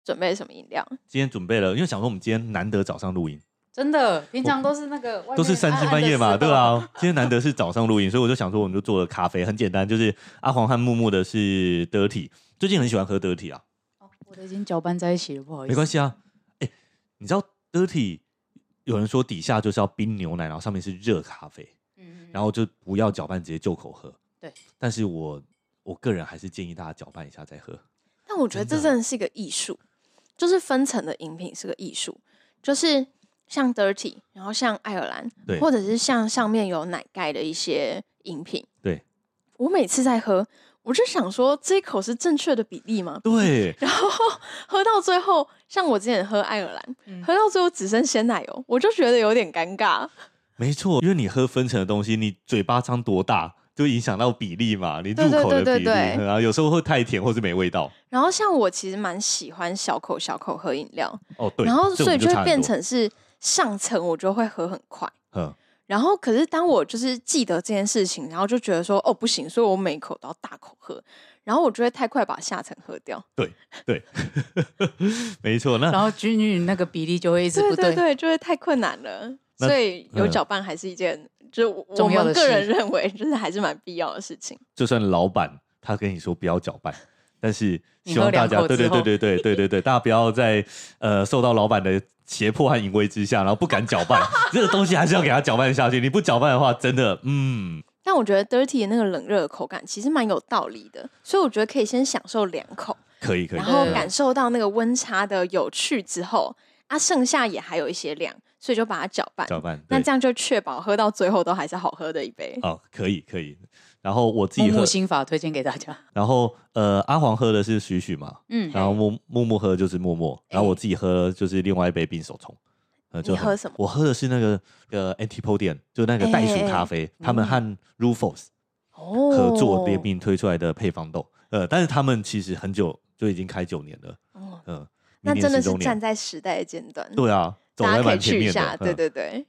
准备什么饮料？ 今天准备了，因为想说我们今天难得早上录音， 真的，平常都是那个都是3更半夜嘛，对啊。今天难得是早上录音，所以我就想说，我们就做了咖啡，很简单，就是阿黄和木木的是 Dirty， 最近很喜欢喝 Dirty 啊。 我的已经搅拌在一起了，不好意思。 没关系啊，你知道 Dirty 有人说底下就是要冰牛奶，然后上面是热咖啡，然后就不要搅拌，直接就口喝。 对， 但是我个人还是建议大家搅拌一下再喝。 但我觉得这真的是一个艺术，就是分层的饮品是个艺术，就是像 Dirty， 然后像爱尔兰，或者是像上面有奶盖的一些饮品。 对， 我每次在喝，我就想说这一口是正确的比例吗？ 对， 然后喝到最后，像我之前喝爱尔兰，喝到最后只剩鲜奶油，我就觉得有点尴尬。 没错，因为你喝分层的东西，你嘴巴张多大就影响到比例嘛，你入口的比例，然后有时候会太甜或是没味道。然后像我其实蛮喜欢小口喝饮料， 对， 然后所以就会变成是上层我就会喝很快，然后可是当我就是记得这件事情，然后就觉得说不行，所以我每一口都要大口喝，然后我就会太快把下层喝掉。对没错。 然后均匀那个比例就会一直不对， 对，就会太困难了。所以有搅拌还是一件，就是我们个人认为就是还是蛮必要的事情。 就算老板他跟你说不要搅拌，但是希望大家对，大家不要在受到老板的胁迫和淫威之下，然后不敢搅拌，这个东西还是要给它搅拌下去。你不搅拌的话，真的但我觉得 Dirty 的那个冷热的口感其实蛮有道理的，所以我觉得可以先享受2口， 可以， 然后感受到那个温差的有趣之后，剩下也还有一些量，所以就把它搅拌，那这样就确保喝到最后都还是好喝的一杯。 可以。然后我自己喝木木心法推荐给大家。 然后阿黄喝的是许许嘛，然后木木喝的就是默默，然后我自己喝就是另外一杯冰手冲。 你喝什么？ 我喝的是那个Antipodium， 就那个袋鼠咖啡，他们和 Rufus 合作联名推出来的配方豆。但是他们其实很久就已经开9年了。 那真的是站在时代的尖端。 对啊，走在蛮前面的。 大家可以去一下，对。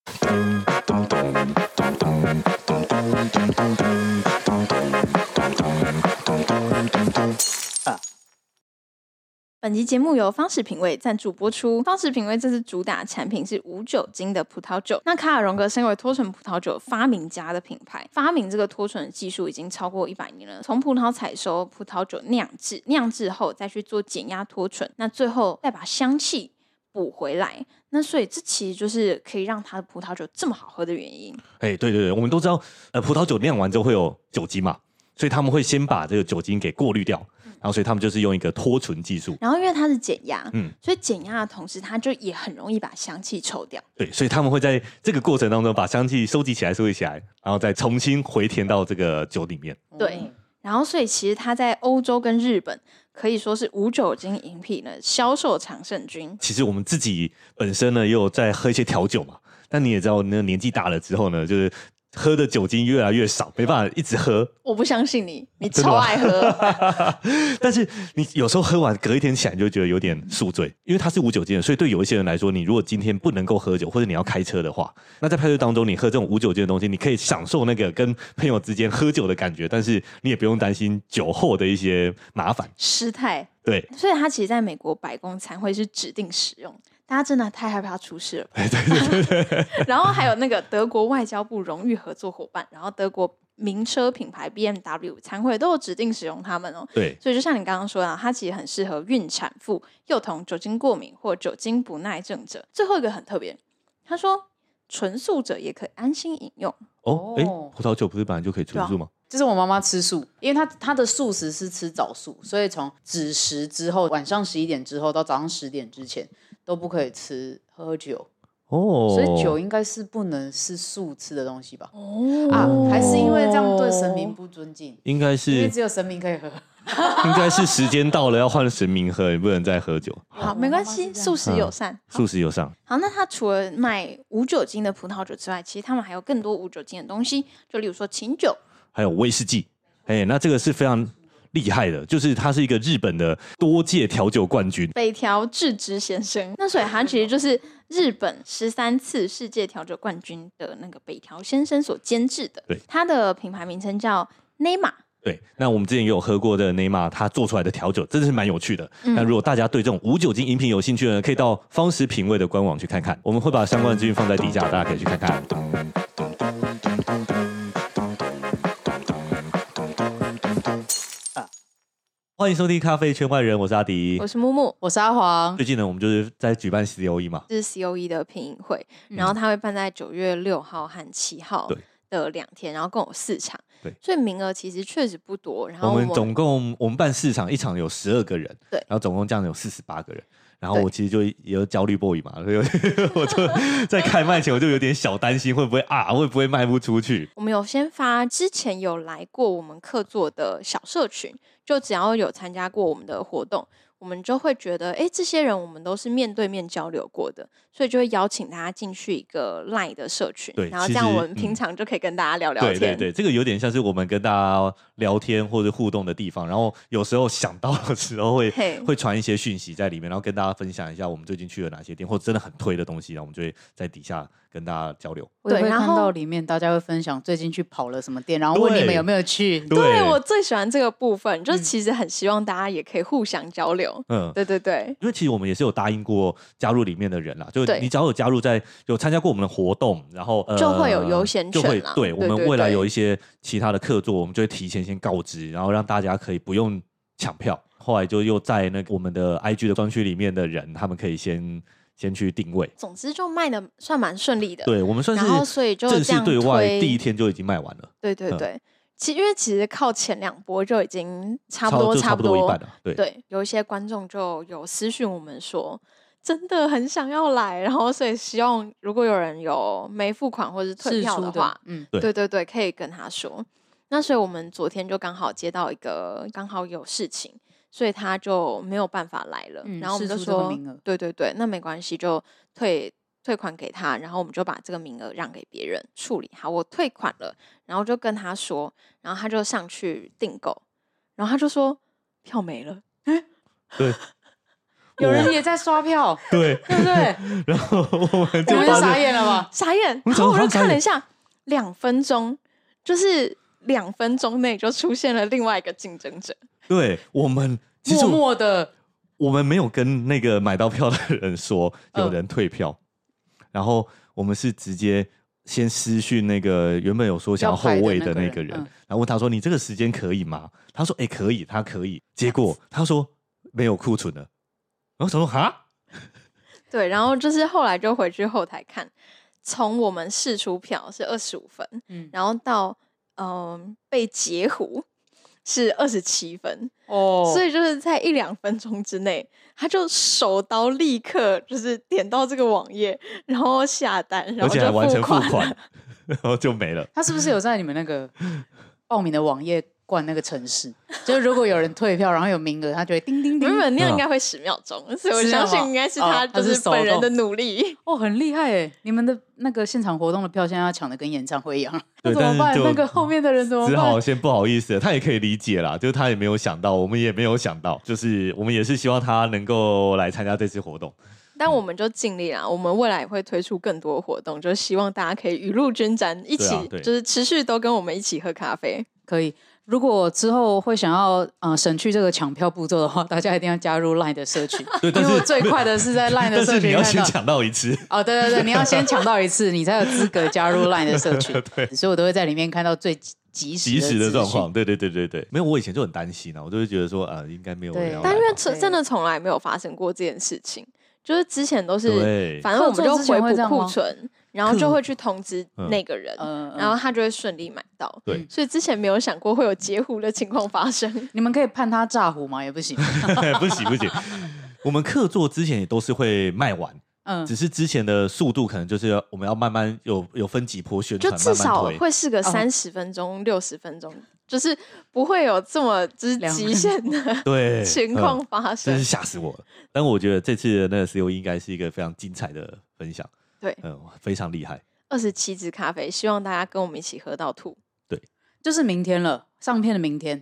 本集节目由方时品味赞助播出。方时品味这次主打产品是无酒精的葡萄酒。那卡尔荣格身为脱醇葡萄酒发明家的品牌，发明这个脱醇的技术已经超过100年了。从葡萄采收、葡萄酒酿制后再去做减压脱醇，那最后再把香气补回来。那所以这其实就是可以让它的葡萄酒这么好喝的原因。 对，我们都知道葡萄酒酿完之后会有酒精嘛，所以他们会先把这个酒精给过滤掉，然后所以他们就是用一个脱醇技术。 然后因为它是减压，所以减压的同时它就也很容易把香气抽掉。 对，所以他们会在这个过程当中把香气收集起来，然后再重新回填到这个酒里面。 对，然后所以其实它在欧洲跟日本可以说是无酒精饮品的销售常胜军。 其实我们自己本身呢也有在喝一些调酒嘛，但你也知道那年纪大了之后呢，就是喝的酒精越来越少，没办法一直喝。 我不相信你超爱喝。 但是你有时候喝完隔一天起来就觉得有点宿醉，因为它是无酒精的，所以对有一些人来说，你如果今天不能够喝酒，或者你要开车的话，那在派对当中你喝这种无酒精的东西，你可以享受那个跟朋友之间喝酒的感觉，但是你也不用担心酒后的一些麻烦失态。 对， 所以它其实在美国白宫餐会是指定使用，大家真的太害怕出事了。 对。 然后还有那个德国外交部荣誉合作伙伴，然后德国名车品牌 BMW 餐会都有指定使用它们哦。 对， 所以就像你刚刚说的，它其实很适合孕产妇、幼童、酒精过敏或酒精不耐症者。最后一个很特别，他说纯素者也可以安心饮用。 葡萄酒不是本来就可以纯素吗？ 就是我妈妈吃素，因为她的素食是吃早素，所以从子时之后，晚上11点之后到早上10点之前都不可以喝酒。所以酒应该是不能是素吃的东西吧？还是因为这样对神明不尊敬？ 应该是， 因为只有神明可以喝。 应该是时间到了要换神明喝，也不能再喝酒。 好，没关系，素食友善。 素食友善。 好，那它除了卖无酒精的葡萄酒之外，其实他们还有更多无酒精的东西，就例如说琴酒， 还有威士忌。那这个是非常厉害的，就是他是一个日本的多届调酒冠军北条智之先生。那所以他其实就是日本13次世界调酒冠军的那个北条先生所监制的。 对， 他的品牌名称叫 NEMA。 对，那我们之前也有喝过的内马他做出来的调酒，真的是蛮有趣的。那如果大家对这种无酒精饮品有兴趣呢，可以到方时品味的官网去看看，我们会把相关的资讯放在底下，大家可以去看看。欢迎收听咖啡圈外人，我是阿迪， 我是木木， 我是阿黄。 最近呢，我们就是在举办 COE 嘛， 这是 COE 的品饮会，然后它会办在9月6号和7号的2天，然后共有4场， 对， 所以名额其实确实不多。然后我们总共办4场，一场有12个人， 对， 然后总共这样有48个人。然后我其实就也有焦虑 boy 嘛，所以我就在开卖前我就有点小担心会不会卖不出去。 我们有先发之前有来过我们客座的小社群，就只要有参加过我们的活动，我们就会觉得这些人我们都是面对面交流过的，所以就会邀请大家进去一个 LINE 的社群， 对， 然后这样我们平常就可以跟大家聊聊天。 对，这个有点像是我们跟大家聊天或者互动的地方，然后有时候想到的时候会传一些讯息在里面，然后跟大家分享一下我们最近去了哪些店，或者真的很推的东西，然后我们就会在底下跟大家交流。 我也会看到里面大家会分享最近去跑了什么店，然后问你们有没有去。 对，我最喜欢这个部分，就是其实很希望大家也可以互相交流。对， 因为其实我们也是有答应过加入里面的人啦，就你只要有加入有参加过我们的活动，然后就会有优先权啦。 对，我们未来有一些其他的客座，我们就会提前先告知，然后让大家可以不用抢票。后来就又在那个我们的 IG 的专区里面的人，他们可以先去定位。 总之就卖的算蛮顺利的。 对，我们算是然后所以就正式对外第一天就已经卖完了。 对，因为其实靠前2波就已经差不多一半了。 对，有一些观众就有私讯我们说真的很想要来，然后所以希望如果有人有没付款或是退票的话，对，可以跟他说。那所以我们昨天就刚好接到一个刚好有事情，所以他就没有办法来了。然后我们就说对，那没关系，就退款给他，然后我们就把这个名额让给别人处理好。我退款了，然后就跟他说，然后他就上去订购，然后他就说票没了。 对， 有人也在刷票， 对不对？ 然后我们就傻眼了吧？ 傻眼。然后我就看了一下，2分钟，就是2分钟内就出现了另外一个竞争者。对， 我们默默的， 我们没有跟那个买到票的人说有人退票。然后我们是直接先私讯那个原本有说想要后位的那个人，然后问他说：“你这个时间可以吗？”他说：“可以，他可以。”结果他说没有库存了，然后想说哈， 对，然后就是后来就回去后台看，从我们释出票是25分，然后到被截胡是27分所以就是在1-2分钟之内，他就手刀立刻就是点到这个网页，然后下单，然后就而且还完成付款，然后就没了。 他是不是有在你们那个报名的网页灌那个程式？就是如果有人退票，然后有名额，他就会叮叮叮。 那样应该会10秒钟，所以我相信应该是他就是本人的努力。 很厉害耶！你们的那个现场活动的票现在要抢的跟演唱会一样， 对， 怎么办？那个后面的人怎么办？ 只好先不好意思，他也可以理解啦，就是他也没有想到，我们也没有想到，就是我们也是希望他能够来参加这次活动。 但我们就尽力啦，我们未来也会推出更多的活动，就是希望大家可以雨露均沾，一起就是持续都跟我们一起喝咖啡。 可以，如果之后会想要省去这个抢票步骤的话，大家一定要加入 LINE 的社群。 对，但是因为最快的是在 LINE 的社群，但是你要先抢到一次。 对，你要先抢到一次，你才有资格加入 LINE 的社群。对，所以我都会在里面看到最及时的状况。 对，没有，我以前就很担心我就会觉得说应该没有人要来。 但因为真的从来没有发生过这件事情。就是之前都是，反正我们就回补库存，然后就会去通知那个人，然后他就会顺利买到。 对， 所以之前没有想过会有截胡的情况发生。 你们可以判他诈胡吗？也不行， 不行。我们客座之前也都是会卖完，只是之前的速度可能就是我们要慢慢有分几波宣传， 就至少会是个30分钟、60分钟。就是不会有这么就是极限的情况发生， 真是吓死我了。但我觉得这次的那个 COE 应该是一个非常精彩的分享， 对， 非常厉害。 27支咖啡，希望大家跟我们一起喝到吐。 对， 就是明天了，上片的明天。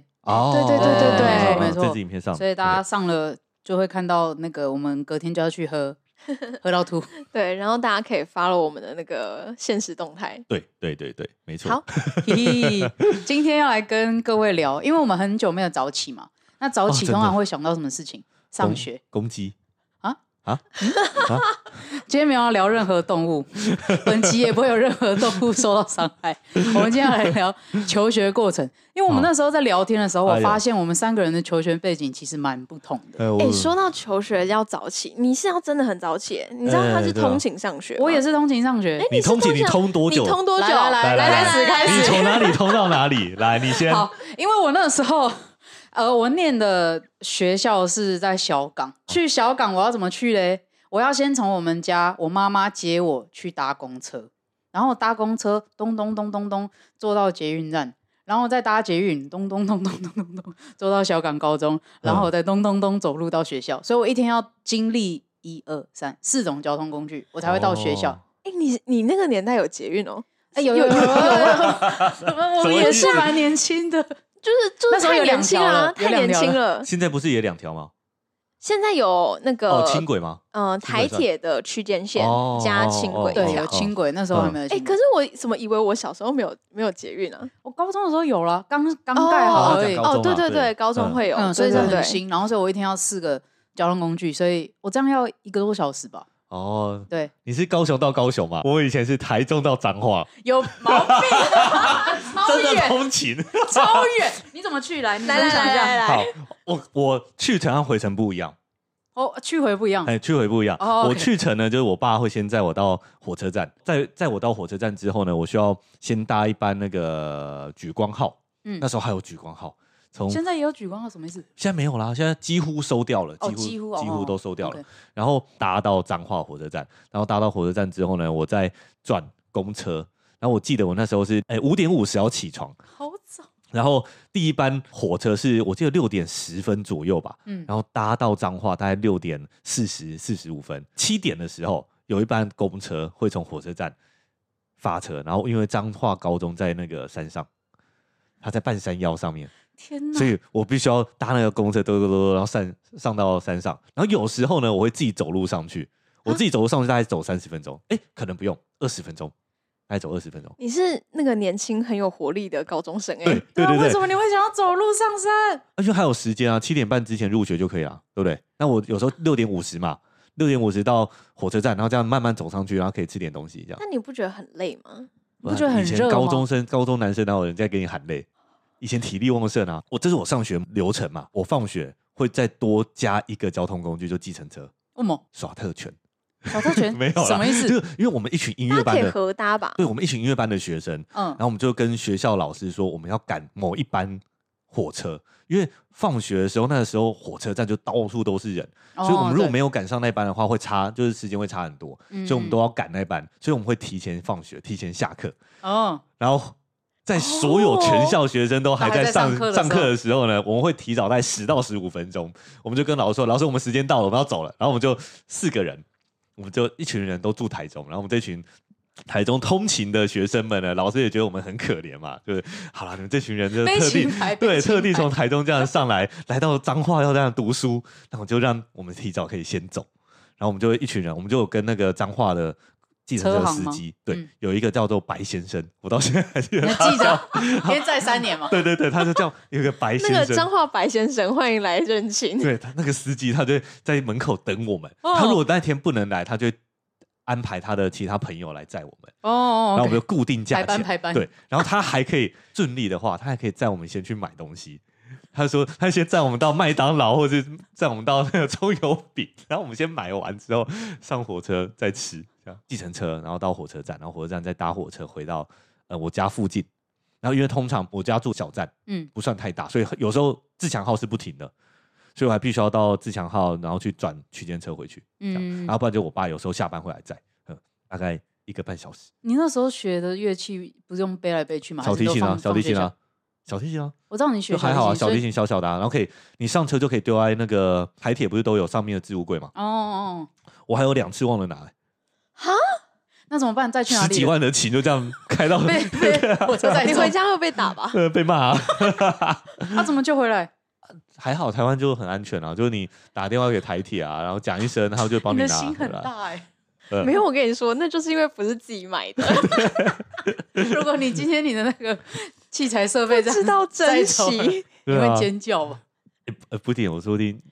对， 没错， 这支影片上， 所以大家上了就会看到那个我们隔天就要去喝。 喝到吐。 对，然后大家可以 follow 我们的那个限时动态。 对，没错。 好， 今天要来跟各位聊，因为我们很久没有早起嘛。那早起通常会想到什么事情？上学。 公鸡。 今天没有要聊任何动物，本期也不会有任何动物受到伤害。我们今天要来聊求学过程，因为我们那时候在聊天的时候，我发现我们3个人的求学背景其实蛮不同的。 说到求学要早起，你是要真的很早起，你知道他是通勤上学， 我也是通勤上学。 你通勤你通多久？ 你通多久？ 来，开始。 你从哪里通到哪里？来，你先。 好，因为我那时候。我念的学校是在小港，去小港我要怎么去嘞？我要先从我们家我妈妈接我去搭公车，然后搭公车咚咚咚咚咚坐到捷运站，然后再搭捷运咚咚咚咚咚咚咚坐到小港高中，然后再咚咚咚走路到学校，所以我一天要经历1、2、3、4种交通工具，我才会到学校。 你那个年代有捷运哦？ 有，我们也是蛮年轻的。 就是太年轻了，太年轻了。 现在不是也2条吗？ 现在有那个轻轨吗？ 台铁的区间线加轻轨， 对，有轻轨。那时候还没有轻轨。 可是我怎么以为我小时候没有捷运啊？ 我高中的时候有了，刚盖好而已。 对，高中会有， 所以很新。然后所以我一天要4个交通工具，所以我这样要1个多小时吧。对， 你是高雄到高雄吗？我以前是台中到彰化， 有毛病， 真的通勤超远。你怎么去？来， 好，我去程和回程不一样。 去回不一样。 去回不一样。我去程呢，就是我爸会先载我到火车站，载我到火车站之后呢，我需要先搭一班那个莒光号。那时候还有莒光号。 现在也有莒光号，什么意思？ 现在没有啦，现在几乎收掉了，几乎都收掉了。然后搭到彰化火车站，然后搭到火车站之后呢，我再转公车。然后我记得我那时候是5点50要起床， 好早。 然后第一班火车是我记得6点10分左右吧，然后搭到彰化大概6点45分，7点的时候有一班公车会从火车站发车，然后因为彰化高中在那个山上，它在半山腰上面。 天哪！ 所以我必须要搭那个公车，然后上到山上。然后有时候呢，我会自己走路上去。我自己走路上去大概走30分钟，可能不用20分钟，大概走20分钟。 你是那个年轻很有活力的高中生对。 为什么你会想要走路上山？ 而且还有时间啊，7点半之前入学就可以了，对不对？那我有时候6点50嘛，6点50到火车站，然后这样慢慢走上去，然后可以吃点东西，这样。 那你不觉得很累吗？ 不觉得很热吗？ 以前高中男生哪有人在给你喊累？以前体力旺盛啊，这是我上学流程嘛。我放学会再多加一个交通工具，就计程车。 为什么？ 耍特权。 耍特权没有啦， 什么意思？ 就因为我们一群音乐班的， 可以合搭吧？ 对，我们一群音乐班的学生，然后我们就跟学校老师说，我们要赶某一班火车，因为放学的时候，那个时候火车站就到处都是人，所以我们如果没有赶上那班的话，会差，就是时间会差很多，所以我们都要赶那班，所以我们会提前放学，提前下课。然后在所有全校学生都还在上课的时候呢，我们会提早在10到15分钟，我们就跟老师说，老师我们时间到了，我们要走了。然后我们就4个人，我们就一群人都住台中，然后我们这群台中通勤的学生们呢，老师也觉得我们很可怜嘛，就是好了，你们这群人就特地从台中这样上来到彰化要这样读书，那我就让我们提早可以先走。然后我们就一群人，我们就有跟那个彰化的计程车司机，对，有一个叫做白先生，我到现在还记得他。 记着，因为在3年嘛。 对，他就叫有一个白先生， 那个彰化白先生，欢迎来认亲。 对，他那个司机，他就在门口等我们。他如果那天不能来，他就安排他的其他朋友来载我们。然后我们就固定价钱， 排班。对， 然后他还可以顺利的话，他还可以载我们先去买东西。他说他先载我们到麦当劳，或者载我们到那个葱油饼，然后我们先买完之后上火车再吃。计程车，然后到火车站，然后火车站再搭火车回到我家附近。然后因为通常我家住小站，不算太大，所以有时候自强号是不停的，所以我还必须要到自强号，然后去转区间车回去。然后不然就我爸有时候下班会来载，大概1个半小时。 你那时候学的乐器不是用背来背去吗？ 小提琴啊，小提琴啊。 我知道你学就还好啊，小提琴小小的，然后可以你上车就可以丢在那个台铁，不是都有上面的置物柜吗？我还有2次忘了拿来。 哈， 那怎么办？再去哪里？10 几万的琴就这样开到火车站， 你回家会被打吧？ 被骂啊！ 他怎么救回来？ 还好台湾就很安全啊，就是你打电话给台铁啊，然后讲一声，他就帮你拿。 你的心很大没有，我跟你说，那就是因为不是自己买的。 如果你今天你的那个器材设备不知道珍惜， 你会尖叫吧？ 不一定，我说不定。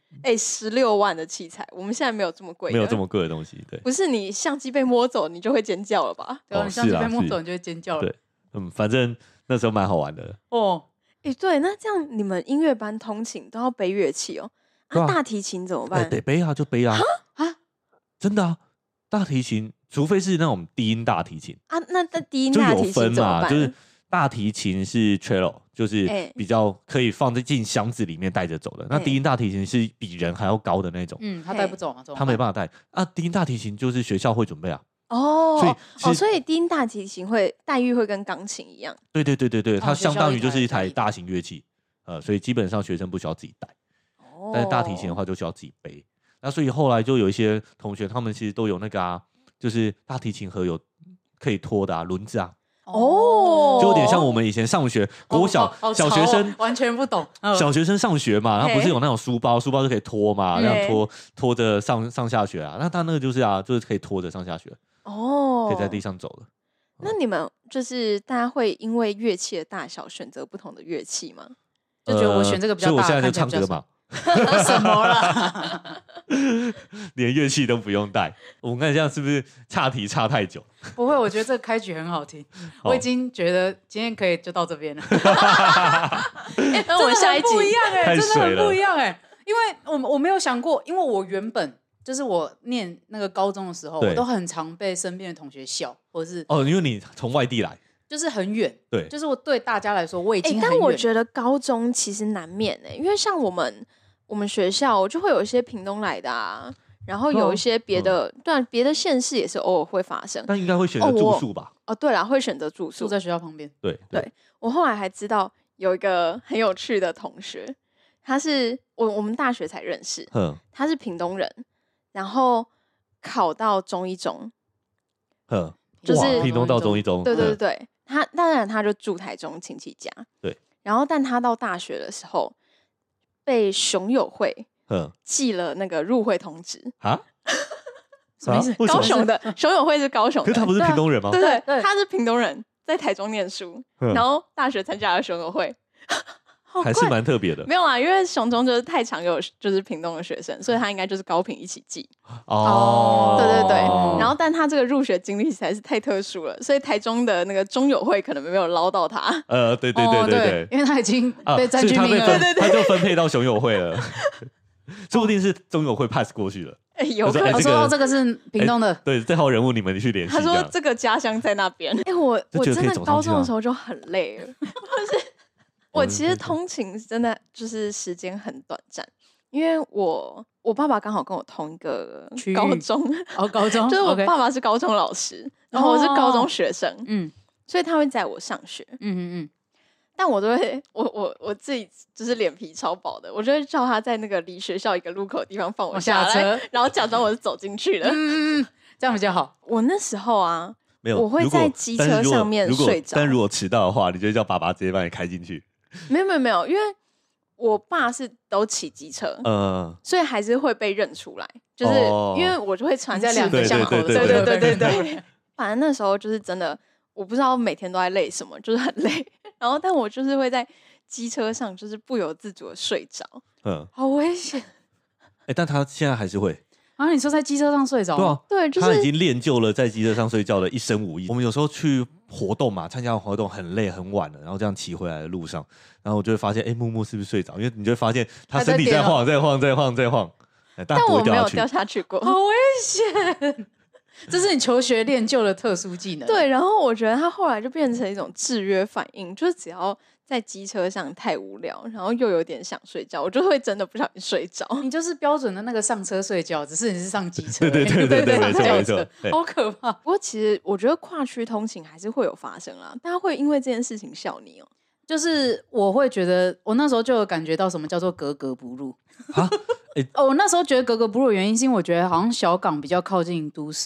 16万的器材，我们现在没有这么贵， 没有这么贵的东西。对， 不是你相机被摸走，你就会尖叫了吧？ 对，你相机被摸走，你就会尖叫了。 对，反正那时候蛮好玩的。 哦，对，那这样你们音乐班通勤都要背乐器哦？大提琴怎么办？ 得背啊，就背啊！真的啊，大提琴，除非是那种低音大提琴啊，那低音大提琴怎么办？ 就是大提琴是 cello， 就是比较可以放进箱子里面带着走的。那低音大提琴是比人还要高的那种， 他带不走嘛， 他没办法带啊。低音大提琴就是学校会准备啊。 所以低音大提琴待遇会跟钢琴一样。 对，它相当于就是一台大型乐器，所以基本上学生不需要自己带。但是大提琴的话就需要自己背。那所以后来就有一些同学，他们其实都有那个就是大提琴盒有可以拖的轮子啊。就有点像我们以前上学，国小小学生完全不懂。 小学生上学嘛，然后不是有那种书包就可以拖嘛，这样拖着上下学啊。那他那个就是可以拖着上下学。可以在地上走了。 那你们就是大家会因为乐器的大小选择不同的乐器吗？ 就觉得我选这个比较大， 所以我现在就唱歌嘛。 什么啦？ 连乐器都不用带，我们看这样是不是岔题岔太久？ 不会，我觉得这个开局很好听，我已经觉得今天可以就到这边了。 那我们下一集不一样真的很不一样因为我没有想过，因为我原本就是我念那个高中的时候，我都很常被身边的同学笑，或者是因为你从外地来。 就是很远， 对， 就是我对大家来说我已经很远。 但我觉得高中其实难免因为像我们学校就会有一些屏东来的啊，然后有一些别的，别的县市也是偶尔会发生。 但应该会选择住宿吧？ 对啦，会选择住宿， 住在学校旁边。 对， 我后来还知道有一个很有趣的同学，他是我们大学才认识，他是屏东人，然后考到中一中， 就是屏东到中一中， 对。他当然他就住台中亲戚家， 对。 然后但他到大学的时候，被熊友会寄了那个入会通知啊？ 什么意思？ 高雄的熊友会是高雄的， 可是他不是屏东人吗？ 对，他是屏东人，在台中念书，然后大学参加了熊友会。 还是蛮特别的。 没有啦，因为雄中就是太常有就是屏东的学生，所以他应该就是高屏一起寄。对。然后但他这个入学经历实在是太特殊了，所以台中的那个中友会可能没有捞到他。 对， 因为他已经被占据名额， 他就分配到熊友会了。说不定是中友会 pass 过去了。 有可能说这个是屏东的， 对，这号人物你们去联系。 他说这个家乡在那边。我真的高中的时候就很累了，我其实通勤真的就是时间很短暂，因为我爸爸刚好跟我同一个高中， 高中就是我爸爸是高中老师，然后我是高中学生，所以他会载我上学，但我都会我自己就是脸皮超薄的，我就会叫他在那个离学校一个路口的地方放我下来，然后假装我是走进去的， 这样比较好。 我那时候啊， 没有， 我会在机车上面睡着， 但如果迟到的话，你就叫爸爸直接帮你开进去。 没有，因为我爸是都骑机车，所以还是会被认出来，就是因为我就会穿在两个巷口的， 对。反正那时候就是真的，我不知道每天都在累什么，就是很累。然后，但我就是会在机车上，就是不由自主的睡着，好危险。 但他现在还是会。 你说在机车上睡着？ 对，就是他已经练就了在机车上睡觉的一身武艺。我们有时候去活动嘛，参加活动很累很晚了，然后这样骑回来的路上，然后我就会发现，木木是不是睡着？因为你就会发现他身体在晃，在晃。 但我没有掉下去过， 好危险！这是你求学练就的特殊技能。 对，然后我觉得他后来就变成一种制约反应，就是只要在机车上太无聊，然后又有点想睡觉，我就会真的不小心睡着。 你就是标准的那个上车睡觉，只是你是上机车。 对，没错， 好可怕。 不过其实我觉得跨区通勤还是会有发生啦，大家会因为这件事情笑你就是我会觉得，我那时候就有感觉到什么叫做格格不入。我那时候觉得格格不入的原因是因为我觉得好像小港比较靠近都市，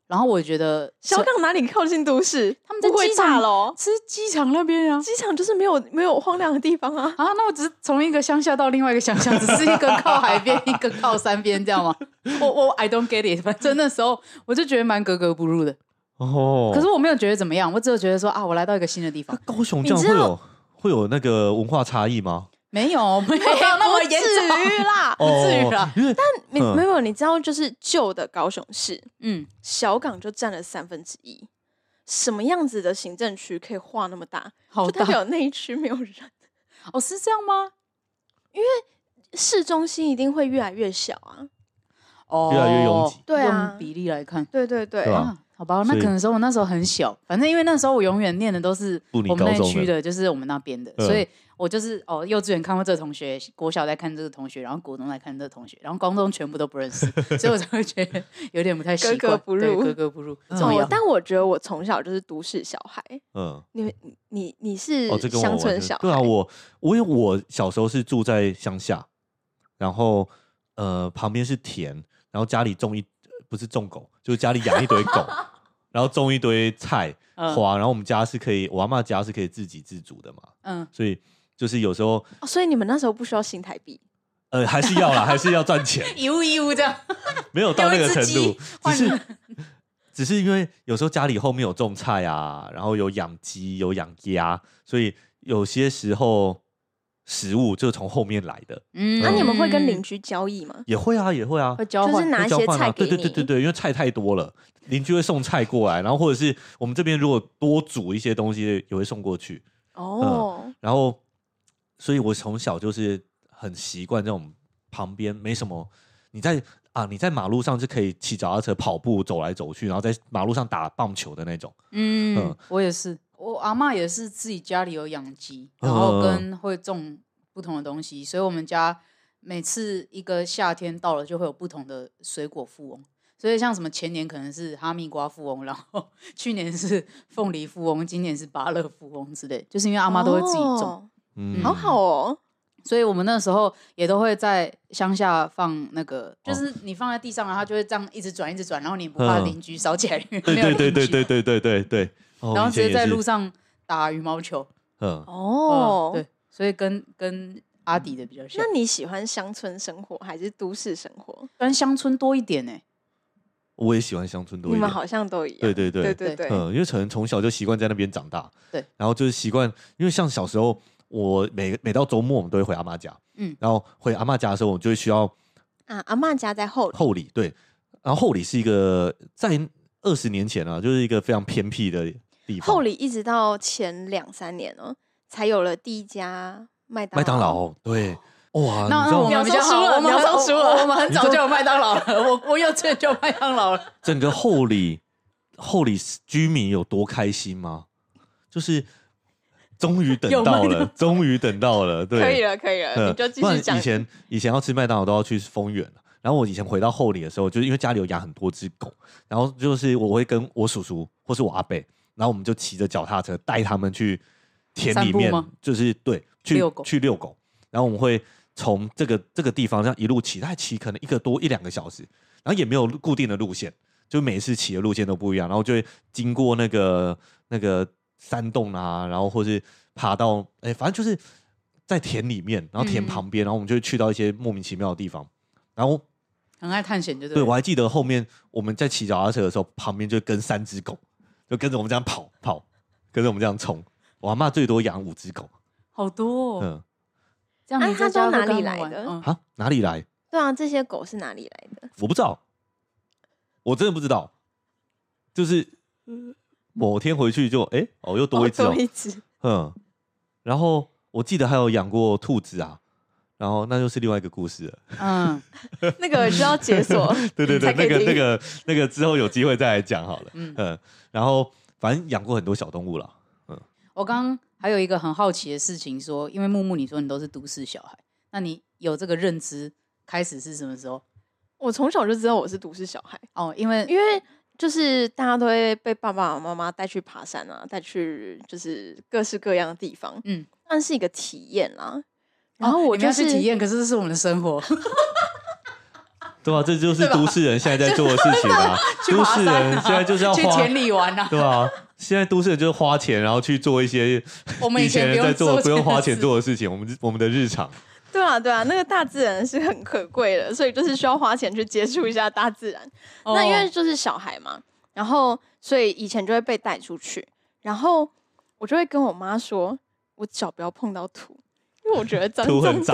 然后我觉得小港哪里靠近都市？ 他们在不会机场大咯， 是机场那边啊。 机场就是没有荒凉的地方啊。 啊，那我只是从一个乡下到另外一个乡下，只是一个靠海边，一个靠山边，这样吗？我 I don't get it。反正那时候我就觉得蛮格格不入的。哦，可是我没有觉得怎么样，我只有觉得说啊，我来到一个新的地方。 高雄这样会有那个文化差异吗？ 没有到那么严重啦， 不至于啦。 但没有，你知道，就是旧的高雄市，小港就占了1/3。什么样子的行政区可以划那么大？就代表那一区没有人。 哦，是这样吗？ 因为市中心一定会越来越小啊， 越来越拥挤。 对啊， 用比例来看， 对啊。好吧，那可能说我那时候很小，反正因为那时候我永远念的都是我们那区的，就是我们那边的，所以我就是幼稚园看过这个同学，国小在看这个同学，然后国中在看这个同学，然后高中全部都不认识，所以我才会觉得有点不太习惯， 格格不入， 格格不入。 但我觉得我从小就是都市小孩，你是乡村小孩， 对啊，我小时候是住在乡下，然后旁边是田，然后家里不是种狗，就是家里养一堆狗，然后种一堆菜花，然后我阿嬷家是可以自给自足的嘛，所以就是有时候， 所以你们那时候不需要新台币， 还是要啦，还是要赚钱， 义务这样， 没有到那个程度，只是因为有时候家里后面有种菜啊，然后有养鸡有养鸭，所以有些时候食物就从后面来的。 那你们会跟邻居交易吗？ 也会啊， 会交换，就是拿一些菜给你。 对，因为菜太多了，邻居会送菜过来，然后或者是我们这边如果多煮一些东西，也会送过去。然后，所以我从小就是很习惯这种旁边没什么，你在马路上是可以骑脚踏车、跑步、走来走去，然后在马路上打棒球的那种。 我也是。我阿嬷也是自己家里有养鸡，然后跟会种不同的东西，所以我们家每次一个夏天到了就会有不同的水果富翁。所以像什么前年可能是哈密瓜富翁，然后去年是凤梨富翁，今年是芭乐富翁之类，就是因为阿嬷都会自己种， 好好哦。 所以我们那时候也都会在乡下放那个，就是你放在地上，然后它就会这样一直转，然后你不怕邻居烧起来，因为没有邻居。 对。 然后直接在路上打羽毛球。对，所以跟阿迪的比较像。 那你喜欢乡村生活还是都市生活？ 喜欢乡村多一点呢。 我也喜欢乡村多一点。 你们好像都一样。 对。因为可能从小就习惯在那边长大。 对。 然后就是习惯，因为像小时候，我每到周末我们都会回阿嬷家。然后回阿嬷家的时候，我就会需要阿嬷家在后里。对。然后后里是一个在20年前啊，就是一个非常偏僻的地方。 后里一直到前2-3年才有了第一家麦当劳。 对，哇， 那我们比较好，我们很早就有麦当劳了。我幼稚园就有麦当勞了。 整个后里居民有多开心吗？就是终于等到了，对， 可以了，你就继续讲。 以前要吃麦当劳都要去丰原，然后我以前回到后里的时候，就是因为家里有养很多只狗，然后就是我会跟我叔叔或是我阿伯，然后我们就骑着脚踏车带他们去田里面，就是对去遛狗，然后我们会从这个地方这样一路骑，大概骑可能1个多1-2个小时，然后也没有固定的路线，就每次骑的路线都不一样，然后就会经过那个山洞啊，然后或是爬到反正就是在田里面，然后田旁边，然后我们就会去到一些莫名其妙的地方，然后很爱探险， 对，我还记得后面我们在骑脚踏车的时候，旁边就跟3只狗，就跟着我们这样跑，跟着我们这样冲。我阿嬷最多养5只狗， 好多哦。这样你在家哪里来的？ 哪里来？ 对啊，这些狗是哪里来的？ 我不知道，我真的不知道。就是某天回去就又多一只。然后我记得还有养过兔子啊。然后那就是另外一个故事了。 那个需要解锁。 对，那个之后有机会再来讲好了。然后反正养过很多小动物了。 我刚刚还有一个很好奇的事情说，因为木木你说你都是都市小孩，那你有这个认知开始是什么时候？ 我从小就知道我是都市小孩因为就是大家都会被爸爸妈妈带去爬山啊，带去就是各式各样的地方，但是一个体验啦。然后我就是体验，可是这是我们的生活。 对吧？这就是都市人现在在做的事情啊。都市人现在就是要去田里玩啊， 对吧？现在都市人就是花钱，然后去做一些我们以前人在做不用花钱做的事情。我们的日常。 对啊，对啊，那个大自然是很可贵的，所以就是需要花钱去接触一下大自然。那因为就是小孩嘛，然后所以以前就会被带出去，然后我就会跟我妈说，我脚不要碰到土，因为我觉得脏土很脏。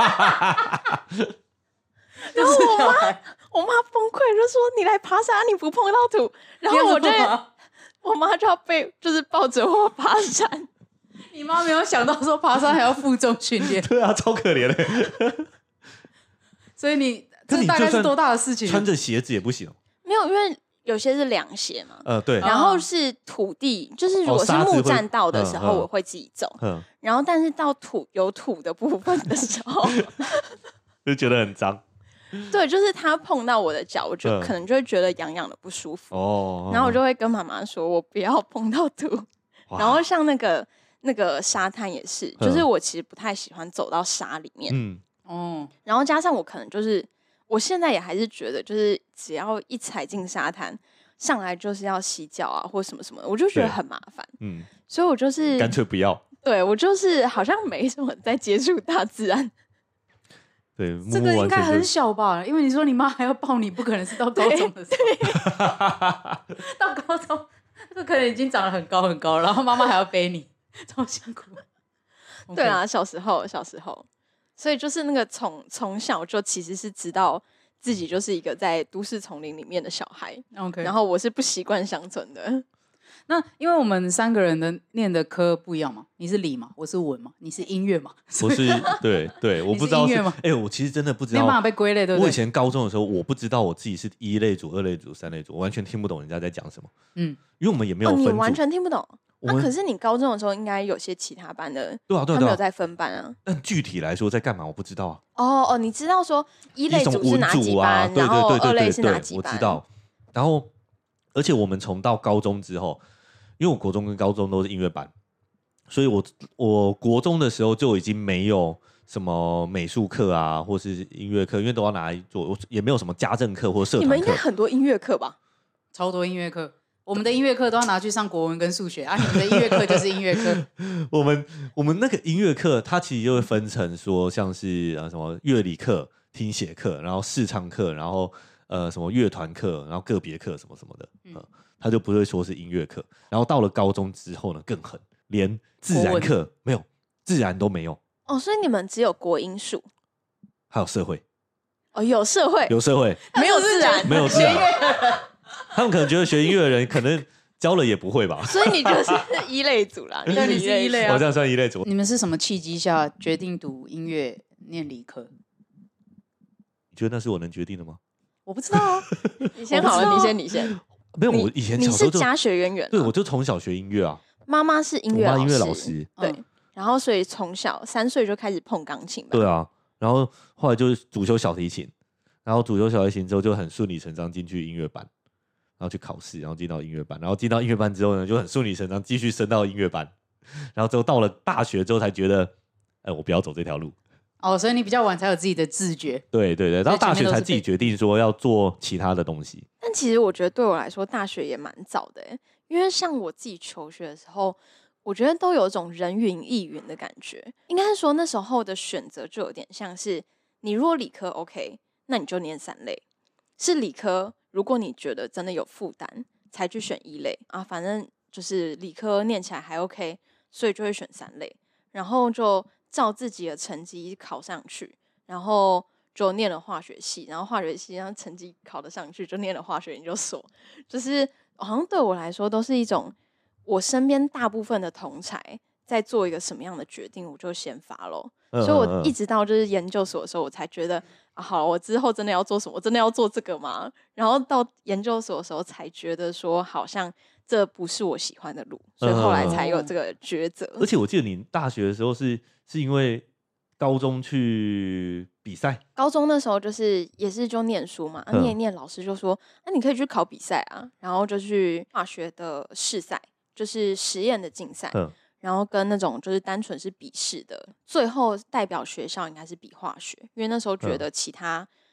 然后我妈崩溃，就说你来爬山你不碰到土，然后我妈就要就是抱着我爬山。 你妈没有想到说爬山还要负重训练。 对啊，超可怜的。 所以这大概是多大的事情？ 穿着鞋子也不行。 没有，因为有些是凉鞋嘛。 对。 然后是土地，就是如果是木栈道的时候，我会自己走。然后但是到有土的部分的时候， 就觉得很脏。 对，就是他碰到我的脚，我就可能就会觉得痒痒的不舒服。然后我就会跟妈妈说，我不要碰到土。然后像那个沙滩也是，就是我其实不太喜欢走到沙里面。然后加上我可能就是我现在也还是觉得，就是只要一踩进沙滩，上来就是要洗脚啊，或什么什么的，我就觉得很麻烦。所以我就是干脆不要。 对，我就是好像没什么在接触大自然。 对， 这个应该很小吧？因为你说你妈还要抱你，不可能是到高中的时候。到高中，这个可能已经长得很高很高，然后妈妈还要背你，超辛苦。 对啊，小时候，所以就是那个从小就其实是知道自己就是一个在都市丛林里面的小孩。然后我是不习惯乡村的。 那因为我们3个人的念的科不一样嘛，你是理嘛，我是文嘛，你是音乐嘛， 我是对，我不知道是我其实真的不知道， 没办法被归类，对不对？ 我以前高中的时候，我不知道我自己是1类组、2类组、3类组，我完全听不懂人家在讲什么。因为我们也没有分组， 你完全听不懂。可是你高中的时候应该有些其他班的， 对啊， 他们有在分班啊。 但具体来说在干嘛，我不知道啊。 你知道说1类组是哪几班，然后2类是哪几班？ 我知道。然后，而且我们从到高中之后。因为我国中跟高中都是音乐班，所以我国中的时候就已经没有什么美术课啊，或是音乐课，因为都要拿来做，也没有什么家政课或社团课。 你们应该很多音乐课吧？ 超多音乐课，我们的音乐课都要拿去上国文跟数学啊，你们的音乐课就是音乐课。 我们那个音乐课，它其实就会分成说，像是什么乐理课、听写课，然后视唱课，然后什么乐团课，然后个别课什么什么的。他就不会说是音乐课，然后到了高中之后呢，更狠，连自然课没有，自然都没有。 所以你们只有国英数， 还有社会。 有社会， 没有自然， 没有自然。他们可能觉得学音乐的人可能教了也不会吧。 所以你就是1类组啦， 对，你是1类啊， 我这样算1类组。 你们是什么契机下决定读音乐念理科？ 你觉得那是我能决定的吗？ 我不知道啊。 你先好了，你先。 没有，我以前小时候你是家学渊源， 对，我就从小学音乐啊。 妈妈是音乐老师， 对，然后所以从小3岁就开始碰钢琴吧。 对啊，然后后来就是主修小提琴，然后主修小提琴之后就很顺理成章进去音乐班，然后去考试，然后进到音乐班，然后进到音乐班之后呢，就很顺理成章继续升到音乐班，然后之后到了大学之后才觉得，我不要走这条路。 所以你比较晚才有自己的自觉。 对，到大学才自己决定说要做其他的东西。 但其实我觉得对我来说，大学也蛮早的耶，因为像我自己求学的时候，我觉得都有一种人云亦云的感觉。应该是说那时候的选择就有点像是，你如果理科 OK， 那你就念3类；是理科，如果你觉得真的有负担，才去选1类啊。反正就是理科念起来还 OK， 所以就会选3类，然后就照自己的成绩考上去，然后就念了化学系，然后化学系让成绩考得上去，就念了化学研究所。就是好像对我来说都是一种，我身边大部分的同侪在做一个什么样的决定，我就先follow。所以我一直到就是研究所的时候，我才觉得好，我之后真的要做什么？我真的要做这个吗？然后到研究所的时候才觉得说，好像这不是我喜欢的路，所以后来才有这个抉择。 而且我记得你大学的时候是因为高中去比赛， 高中那时候就是也是就念书嘛，念一念老师就说，那你可以去考比赛啊，然后就去化学的试赛，就是实验的竞赛，然后跟那种就是单纯是笔试的，最后代表学校应该是比化学，因为那时候觉得其他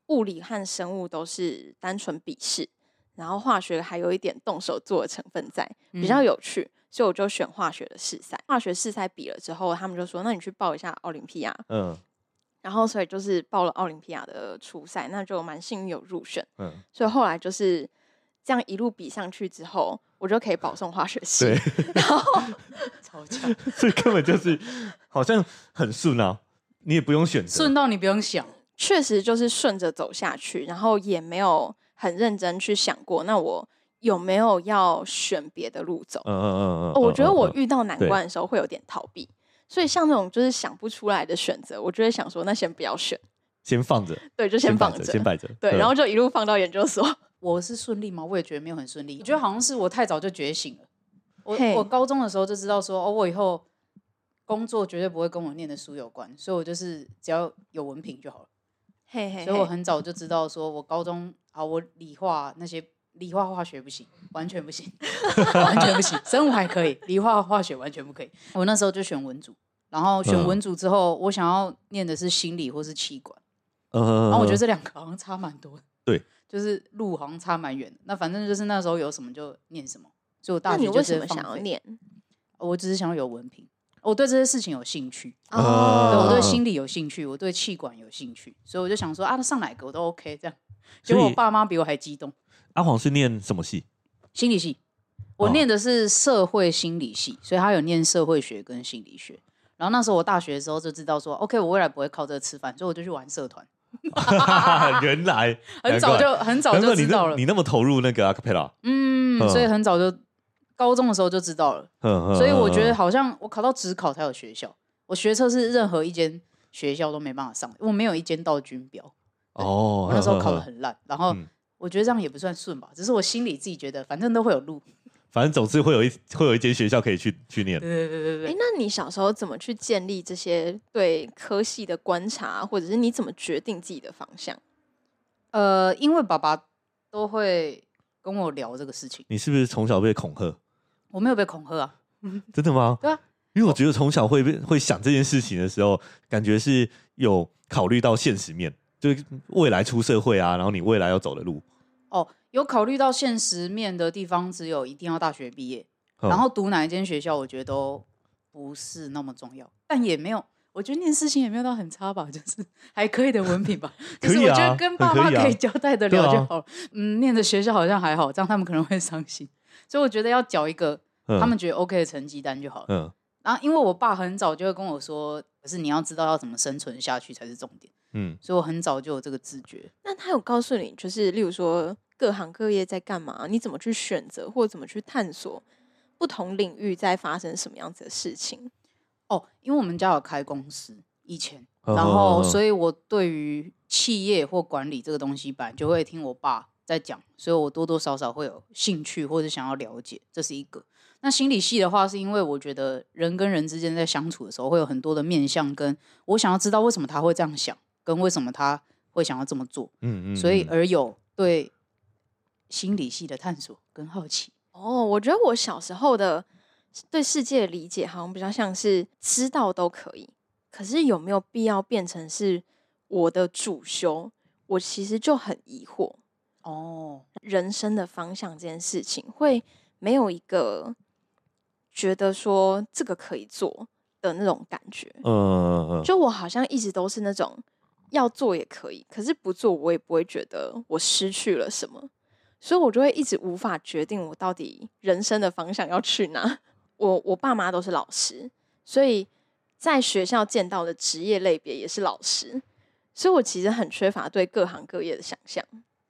物理和生物都是单纯笔试，然后化学还有一点动手做的成分在，比较有趣。所以我就选化学的试赛。化学试赛比了之后，他们就说：“那你去报一下奥林匹亚。”然后所以就是报了奥林匹亚的初赛，那就蛮幸运有入选。所以后来就是这样一路比上去之后，我就可以保送化学系。 对， 然后超强， 所以根本就是好像很顺啊，你也不用选择， 顺到你不用想。 确实就是顺着走下去，然后也没有很认真去想过，那我有没有要选别的路走？我觉得我遇到难关的时候会有点逃避。所以像那种就是想不出来的选择，我就会想说，那先不要选， 先放着。 对，就先放着， 先摆着。 对，然后就一路放到研究所。 我是顺利吗？我也觉得没有很顺利。我觉得好像是我太早就觉醒了。我高中的时候就知道说，我以后工作绝对不会跟我念的书有关，所以我就是只要有文凭就好了。所以我很早就知道说，我高中我理化那些。理化化学不行，完全不行，完全不行。生物还可以，理化化学完全不可以。我那时候就选文组，然后选文组之后，我想要念的是心理或是企管，然后我觉得这两个好像差蛮多的， 对， 就是路好像差蛮远的。那反正就是那时候有什么就念什么，所以我大学就是那你为什么想要念？ 我只是想要有文凭，我对这些事情有兴趣，对，我对心理有兴趣，我对企管有兴趣，所以我就想说上哪个我都 OK 这样。结果我爸妈比我还激动。 阿黄是念什么系？ 心理系，我念的是社会心理系，所以他有念社会学跟心理学。然后那时候我大学的时候就知道说 ，OK， 我未来不会靠这个吃饭，所以我就去玩社团。 原来很早就知道了。 你那么投入那个阿卡贝拉， 所以很早就高中的时候就知道了。所以我觉得好像我考到指考才有学校，我学测是任何一间学校都没办法上，我没有一间到军标。我那时候考得很烂，然后。我觉得这样也不算顺吧，只是我心里自己觉得，反正都会有路， 反正总是会有一间学校可以去念。 对。 那你小时候怎么去建立这些对科系的观察，或者是你怎么决定自己的方向？ 因为爸爸都会跟我聊这个事情。 你是不是从小被恐吓？ 我没有被恐吓啊。 真的吗？ 对啊， 因为我觉得从小会想这件事情的时候，感觉是有考虑到现实面。就是未来出社会啊，然后你未来要走的路。 有考虑到现实面的地方，只有一定要大学毕业，然后读哪一间学校，我觉得都不是那么重要。但也没有，我觉得念事情也没有到很差吧，就是还可以的文凭吧。就是我觉得跟爸妈可以交代得了就好了。念的学校好像还好，这样他们可能会伤心。所以我觉得要缴一个他们觉得 OK 的成绩单就好了。然后因为我爸很早就会跟我说，可是你要知道要怎么生存下去才是重点。所以我很早就有这个自觉。 那他有告诉你，就是例如说各行各业在干嘛，你怎么去选择，或者怎么去探索不同领域在发生什么样子的事情？ 因为我们家有开公司以前，然后所以我对于企业或管理这个东西本来就会听我爸在讲，所以我多多少少会有兴趣或者想要了解，这是一个。那心理系的话，是因为我觉得人跟人之间在相处的时候会有很多的面向，跟我想要知道为什么他会这样想，跟为什么他会想要这么做，所以而有对心理系的探索跟好奇。 我觉得我小时候的对世界的理解好像比较像是知道都可以，可是有没有必要变成是我的主修，我其实就很疑惑。人生的方向这件事情会没有一个觉得说这个可以做的那种感觉。就我好像一直都是那种要做也可以，可是不做我也不会觉得我失去了什么，所以我就会一直无法决定我到底人生的方向要去哪。我爸妈都是老师，所以在学校见到的职业类别也是老师，所以我其实很缺乏对各行各业的想象。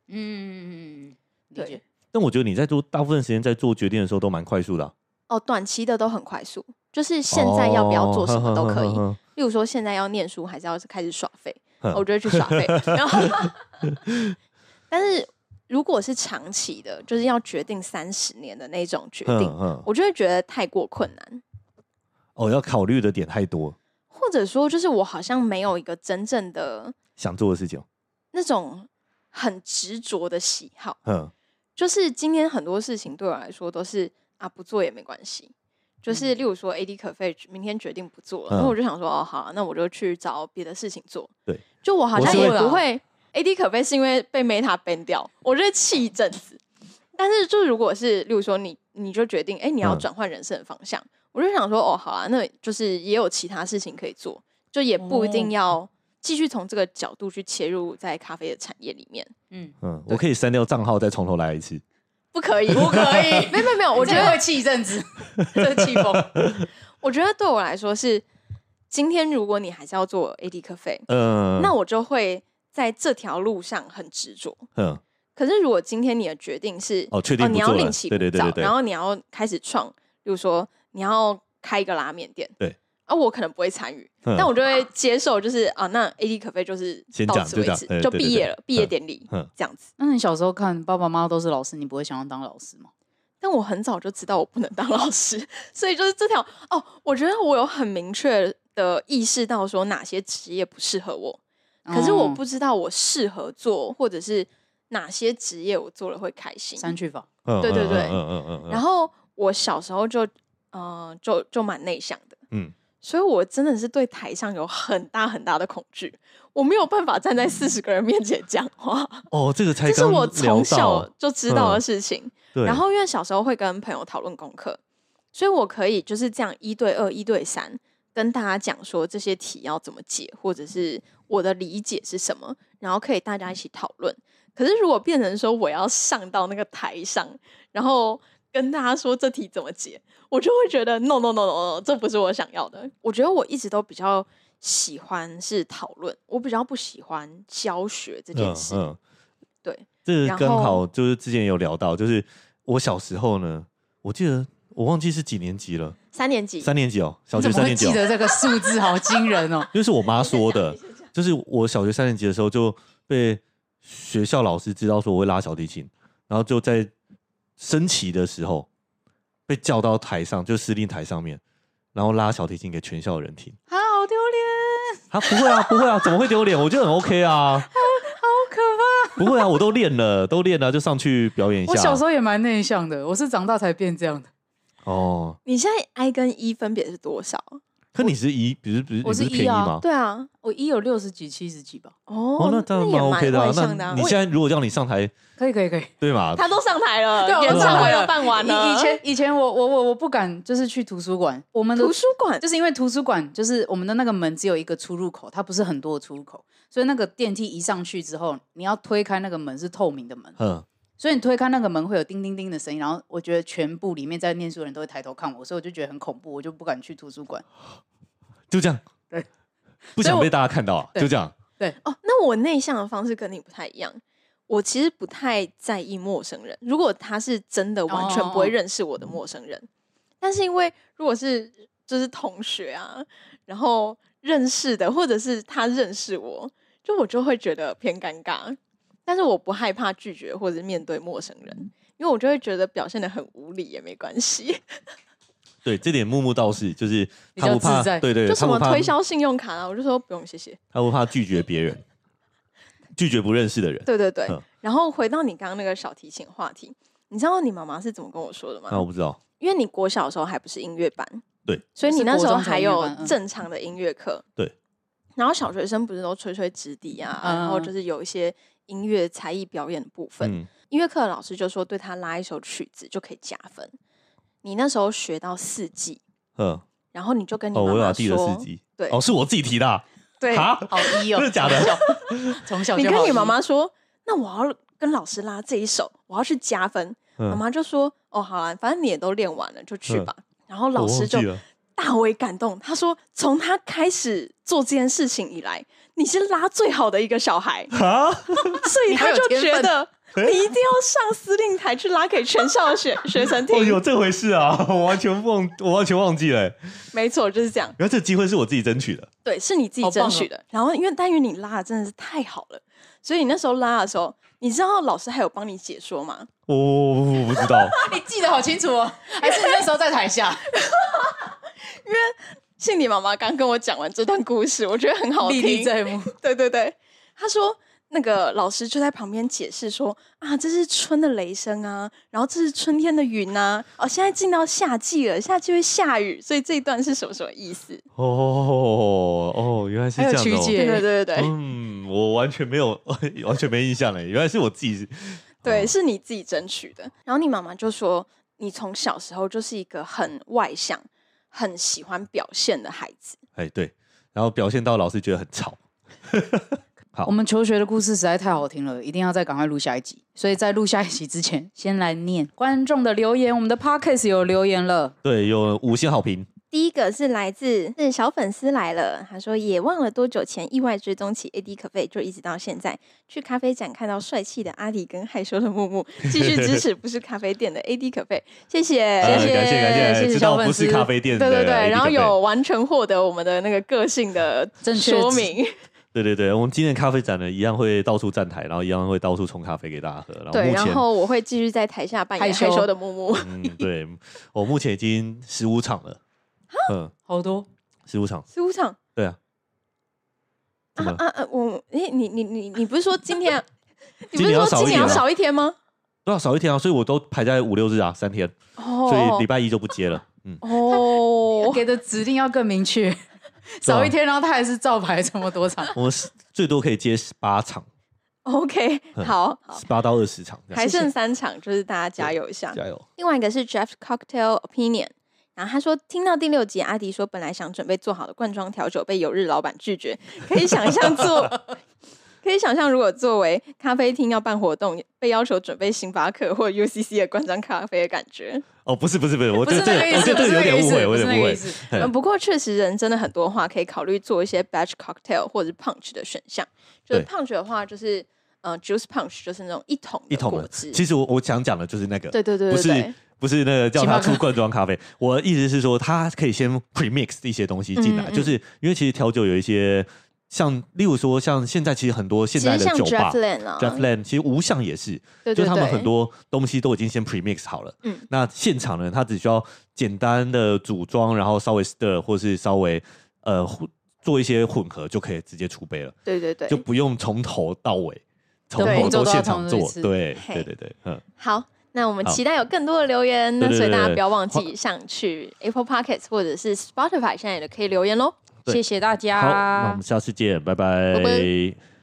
理解。 但我觉得你在做大部分时间在做决定的时候都蛮快速的。 短期的都很快速，就是现在要不要做什么都可以。例如说现在要念书还是要开始耍废，我就会去耍废。然后但是如果是长期的，就是要决定30年的那种决定，我就会觉得太过困难。 要考虑的点太多， 或者说就是我好像没有一个真正的想做的事情， 那种很执着的喜好。就是今天很多事情对我来说都是不做也没关系。就是例如说 AD 可废明天决定不做了，那我就想说好，那我就去找别的事情做。 对， 就我好像也不会 AD 可悲是因为被 Meta ban 掉，我就会气一阵子。但是就如果是例如说你就决定你要转换人生的方向，我就想说好啦，那就是也有其他事情可以做，就也不一定要继续从这个角度去切入在咖啡的产业里面。 我可以删掉账号再从头来一次。 不可以， 不可以， 没有，我觉得会气一阵子，这气疯。 我觉得对我来说是，今天如果你还是要做 AD 咖啡，那我就会在这条路上很执着。可是如果今天你的决定是确定你要另起对， 然后你要开始创，比如说你要开一个拉面店， 对， 我可能不会参与，但我就会接受，就是那 AD 咖啡就是到此为止，就毕业了，毕业典礼这样子。 那你小时候看爸爸妈妈都是老师，你不会想要当老师吗？ 但我很早就知道我不能当老师，所以就是这条我觉得我有很明确的意识到说哪些职业不适合我，可是我不知道我适合做，或者是哪些职业我做了会开心。 删去法， 对，然后我小时候就蛮内向的，所以我真的是对台上有很大很大的恐惧，我没有办法站在40个人面前讲话。 这个才这是我从小就知道的事情。然后因为小时候会跟朋友讨论功课，所以我可以就是这样1对2、1对3跟大家讲说这些题要怎么解，或者是我的理解是什么，然后可以大家一起讨论。可是如果变成说我要上到那个台上，然后跟大家说这题怎么解，我就会觉得 no， 这不是我想要的。我觉得我一直都比较喜欢是讨论，我比较不喜欢教学这件事。对， 这个刚好就是之前有聊到，就是我小时候呢，我记得我忘记是几年级了，3年级哦，小学3年级。 记得这个数字好惊人哦， 因为是我妈说的，就是我小学3年级的时候就被学校老师知道说我会拉小提琴，然后就在升旗的时候被叫到台上，就司令台上面，然后拉小提琴给全校的人听。 好丢脸！ 不会啊，怎么会丢脸？我觉得很 OK 啊。 好可怕！ 不会啊，我都练了，就上去表演一下。 我小时候也蛮内向的，我是长大才变这样的。 你现在 I 跟 E 分别是多少？ 可你是E，不是我是 E 吗？ 对啊， 我E有60几、70几吧。 那当然蛮 OK 的啊。那你现在如果叫你上台， 可以， 对嘛？ 他都上台了， 对， 演唱会都办完了。 以前我不敢，就是去图书馆。我们的图书馆就是因为图书馆就是我们的那个门只有一个出入口，它不是很多的出入口，所以那个电梯一上去之后，你要推开那个门是透明的门。所以你推开那个门会有叮叮叮的声音，然后我觉得全部里面在念书的人都会抬头看我，所以我就觉得很恐怖，我就不敢去图书馆。 就这样， 对， 不想被大家看到啊，就这样。 对那我内向的方式跟你不太一样，我其实不太在意陌生人，如果他是真的完全不会认识我的陌生人，但是因为如果是就是同学啊，然后认识的，或者是他认识我，我就会觉得偏尴尬。但是我不害怕拒绝或者面对陌生人，因为我就会觉得表现得很无理也没关系。 对，这点木木倒是就是他不怕，对， 就什么推销信用卡啊，我就说不用谢谢。 他不怕拒绝别人，拒绝不认识的人。 对。然后回到你刚刚那个小提琴话题，你知道你妈妈是怎么跟我说的吗？ 那我不知道， 因为你国小的时候还不是音乐班， 对， 所以你那时候还有正常的音乐课， 对。 然后小学生不是都吹吹直笛啊，然后就是有一些音乐才艺表演的部分，音乐课的老师就说对他拉一首曲子就可以加分。你那时候学到4级，然后你就跟你妈妈说， 我有第了4级， 对， 是我自己提的啊， 对， 好一哦， 真的假的？ 从小就你跟你妈妈说，那我要跟老师拉这一首，我要去加分。妈妈就说，好啦，反正你也都练完了，就去吧。然后老师就大为感动，他说从他开始做这件事情以来，你是拉最好的一个小孩啊，所以他就觉得你一定要上司令台去拉给全校的学生听。 有这回事啊，我完全忘记了。 没错，就是这样。 原来这个机会是我自己争取的， 对，是你自己争取的。然后因为你拉的真的是太好了，所以你那时候拉的时候，你知道老师还有帮你解说吗？ 我不知道。 你记得好清楚哦，还是你那时候在台下？ 因为信你妈妈刚跟我讲完这段故事，我觉得很好听， 历历在目。 对，她说那个老师就在旁边解释说啊，这是春的雷声啊，然后这是春天的云啊，现在进到夏季了，夏季会下雨，所以这一段是什么什么意思？ 原来是这样曲解， 对， 我完全没有，完全没印象了，原来是我自己， 对，是你自己争取的。然后你妈妈就说，你从小时候就是一个很外向、很喜欢表现的孩子。 对，然后表现到老师觉得很吵。好， 我们求学的故事实在太好听了，一定要再赶快录下一集。所以在录下一集之前，先来念观众的留言。我们的 Podcast 有留言了， 对，有5星好评。 第一个是来自小粉丝来了，他说也忘了多久前意外追踪起 AD 可费，就一直到现在。去咖啡展看到帅气的阿迪跟害羞的木木，继续支持不是咖啡店的 AD 可费，谢谢， 感谢，知道不是咖啡店的， 对，然后有完全获得我们的那个个性的说明。 对，我们今年咖啡展呢，一样会到处站台，然后一样会到处冲咖啡给大家喝。 然后我会继续在台下扮演害羞的木木。 对，我目前已经15场了。 好多 15场，对啊。 你不是说今天？你不是说今年要少一天吗？ 对啊，少一天啊，所以我都排在5、6日啊，3天，所以礼拜一就不接了。 给的指令要更明确，少一天，然后他还是照排这么多场。 我们最多可以接18场。 OK， 好 ，18到20场， 还剩3场，就是大家加油一下， 加油。 另外一个是 Jeff Cocktail Opinion。然后他说，听到第6集，阿迪说本来想准备做好的罐装调酒被有日老板拒绝，可以想象如果作为咖啡厅要办活动，被要求准备星巴克或 UCC 的罐装咖啡的感觉。 不是，我觉得这个有点误会，我有点误会。 不过确实人真的很多话，可以考虑做一些 batch cocktail 或者 punch 的选项。就是 punch 的话，就是juice punch， 就是那种一桶的果汁。 其实我想讲的就是那个， 对。 不是那个叫他出罐装咖啡，我的意思是说，他可以先 premix 一些东西进来，就是因为其实调酒有一些像，例如说像现在其实很多现在的酒吧 Draftland 其实无相也是，就他们很多东西都已经先 premix 好了。那现场呢，他只需要简单的组装，然后稍微 stir 或是稍微做一些混合，就可以直接出杯了。 对， 就不用从头到尾，从头都现场做。对， 好。那我们期待有更多的留言，那所以大家不要忘记上去 Apple Podcast 或者是 Spotify 现在也可以留言咯。 谢谢大家， 好，那我们下次见，拜拜。